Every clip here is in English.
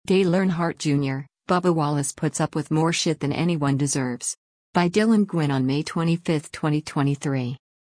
Dale Earnhardt Jr., Bubba Wallace puts up with more shit than anyone deserves. By Dylan Gwynn on May 25, 2023.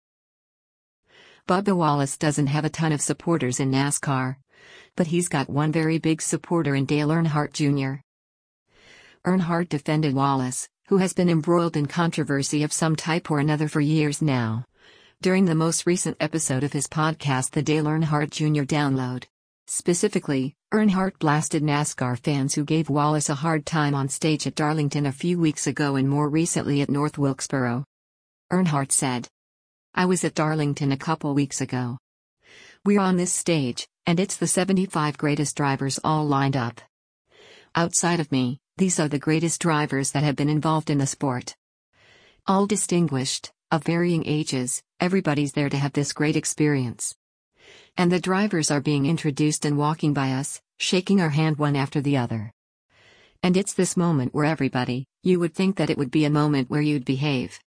Bubba Wallace doesn't have a ton of supporters in NASCAR. But he's got one very big supporter in Dale Earnhardt Jr. Earnhardt defended Wallace, who has been embroiled in controversy of some type or another for years now, during the most recent episode of his podcast, The Dale Earnhardt Jr. Download. Specifically, Earnhardt blasted NASCAR fans who gave Wallace a hard time on stage at Darlington a few weeks ago and more recently at North Wilkesboro. Earnhardt said, "I was at Darlington a couple weeks ago. We're on this stage, and it's the 75 greatest drivers all lined up. Outside of me, these are the greatest drivers that have been involved in the sport. All distinguished, of varying ages, everybody's there to have this great experience. And the drivers are being introduced and walking by us, shaking our hand one after the other. And it's this moment where everybody, you would think that it would be a moment where you'd behave.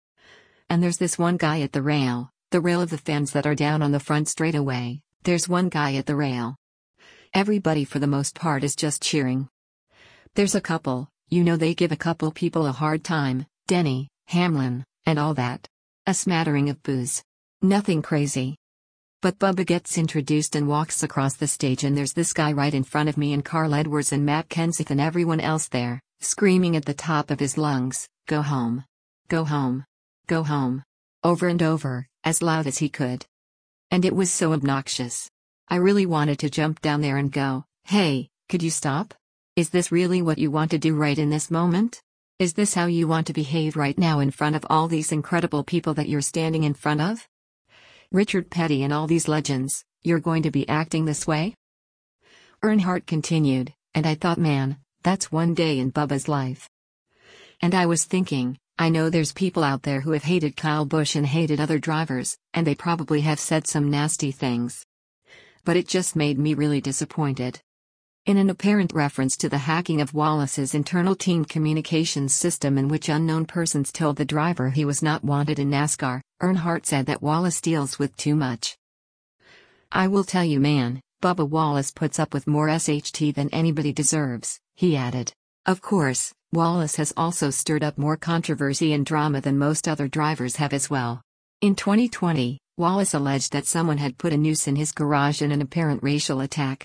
And there's this one guy at the rail of the fans that are down on the front straightaway. There's one guy at the rail. Everybody for the most part is just cheering. There's a couple, they give a couple people a hard time, Denny, Hamlin, and all that. A smattering of boos. Nothing crazy. But Bubba gets introduced and walks across the stage and there's this guy right in front of me and Carl Edwards and Matt Kenseth and everyone else there, screaming at the top of his lungs, 'Go home. Go home. Go home.' Over and over, as loud as he could. And it was so obnoxious. I really wanted to jump down there and go, 'Hey, could you stop? Is this really what you want to do right in this moment? Is this how you want to behave right now in front of all these incredible people that you're standing in front of? Richard Petty and all these legends, you're going to be acting this way?' Earnhardt continued, and I thought, man, that's one day in Bubba's life. And I was thinking, I know there's people out there who have hated Kyle Busch and hated other drivers, and they probably have said some nasty things. But it just made me really disappointed." In an apparent reference to the hacking of Wallace's internal team communications system in which unknown persons told the driver he was not wanted in NASCAR, Earnhardt said that Wallace deals with too much. "I will tell you, man, Bubba Wallace puts up with more SHT than anybody deserves," he added. Of course, Wallace has also stirred up more controversy and drama than most other drivers have as well. In 2020, Wallace alleged that someone had put a noose in his garage in an apparent racial attack.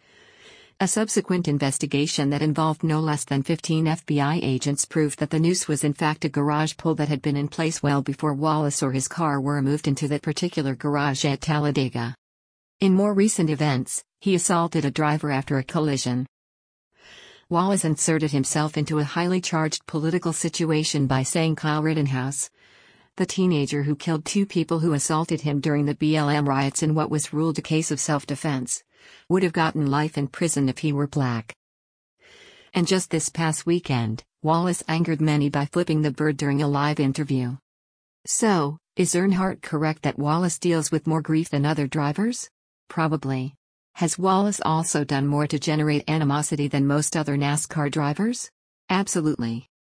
A subsequent investigation that involved no less than 15 FBI agents proved that the noose was in fact a garage pull that had been in place well before Wallace or his car were moved into that particular garage at Talladega. In more recent events, he assaulted a driver after a collision. Wallace inserted himself into a highly charged political situation by saying Kyle Rittenhouse, the teenager who killed two people who assaulted him during the BLM riots in what was ruled a case of self-defense, would have gotten life in prison if he were black. And just this past weekend, Wallace angered many by flipping the bird during a live interview. So, is Earnhardt correct that Wallace deals with more grief than other drivers? Probably. Has Wallace also done more to generate animosity than most other NASCAR drivers? Absolutely.